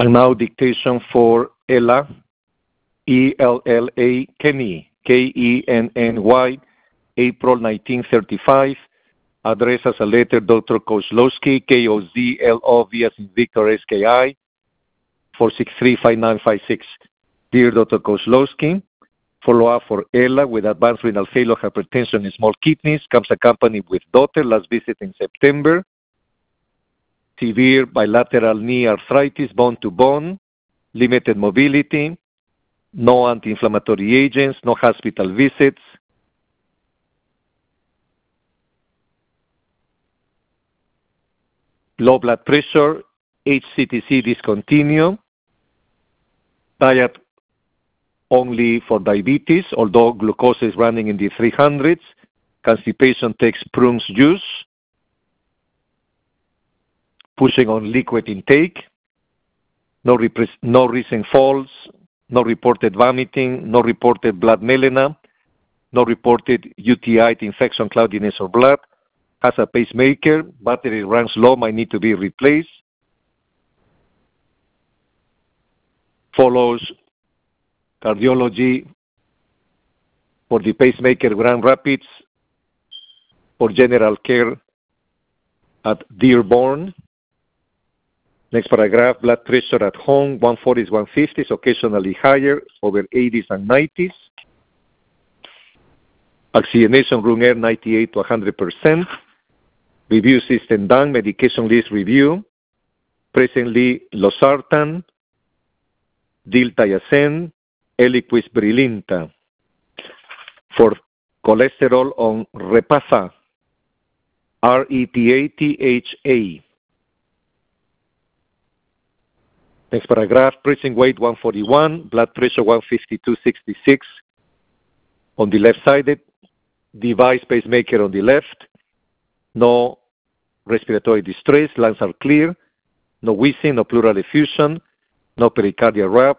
And now dictation for Ella, E-L-L-A, Kenny, K-E-N-N-Y, April 1935. Address as a letter, Dr. Kozlowski, K-O-Z-L-O-V as in Victor, S-K-I, 463-5956. Dear Dr. Kozlowski, follow-up for Ella with advanced renal failure, hypertension, and small kidneys, comes accompanied with daughter, last visit in September. Severe bilateral knee arthritis, bone-to-bone, limited mobility, no anti-inflammatory agents, no hospital visits. Low blood pressure, HCTC discontinue, diet only for diabetes, although glucose is running in the 300s, constipation takes prunes juice, pushing on liquid intake, no recent falls, no reported vomiting, no reported blood melena, no reported UTI, infection, cloudiness, or blood, has a pacemaker, battery runs low, might need to be replaced, follows cardiology for the pacemaker Grand Rapids, for general care at Dearborn. Next paragraph, blood pressure at home, 140s, 150s, occasionally higher, over 80s and 90s. Oxygenation room air, 98 to 100%. Review system done, medication list review. Presently, losartan, diltiazem, Eliquis Brilinta. For cholesterol on Repatha, R-E-P-A-T-H-A. Next paragraph, present weight 141, blood pressure 152/66 on the left-sided, device pacemaker on the left, no respiratory distress, lungs are clear, no wheezing, no pleural effusion, no pericardial rap,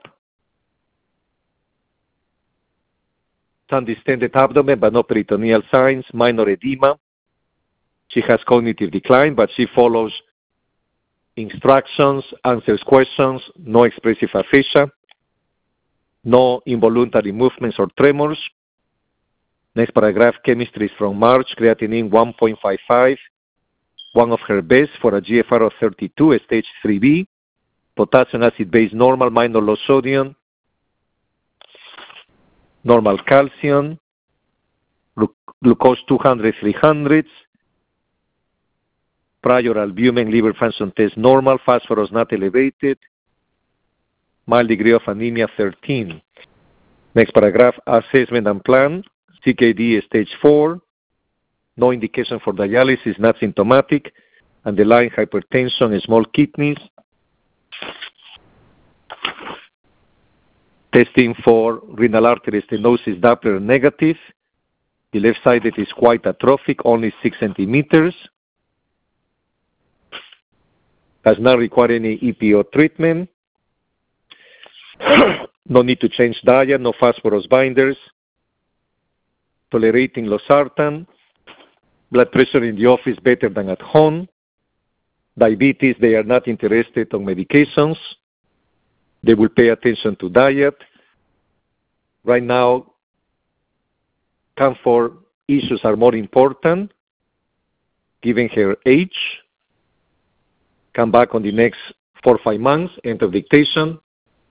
some distended abdomen but no peritoneal signs, minor edema. She has cognitive decline, but she follows instructions, answers questions, no expressive aphasia, no involuntary movements or tremors. Next paragraph, chemistry is from March, creatinine 1.55, one of her best for a GFR of 32, stage 3B, potassium acid base normal, minor low sodium, normal calcium, glucose 200, 300s, prior albumin liver function test normal, phosphorus not elevated, mild degree of anemia 13. Next paragraph, assessment and plan, CKD stage 4, no indication for dialysis, not symptomatic, underlying hypertension, small kidneys, testing for renal artery stenosis, Doppler negative, the left-sided is quite atrophic, only 6 centimeters, does not require any EPO treatment, no need to change diet, no phosphorus binders, tolerating losartan, blood pressure in the office better than at home, diabetes, they are not interested on medications, they will pay attention to diet. Right now, comfort issues are more important, given her age. Come back on the next 4 or 5 months, end of dictation.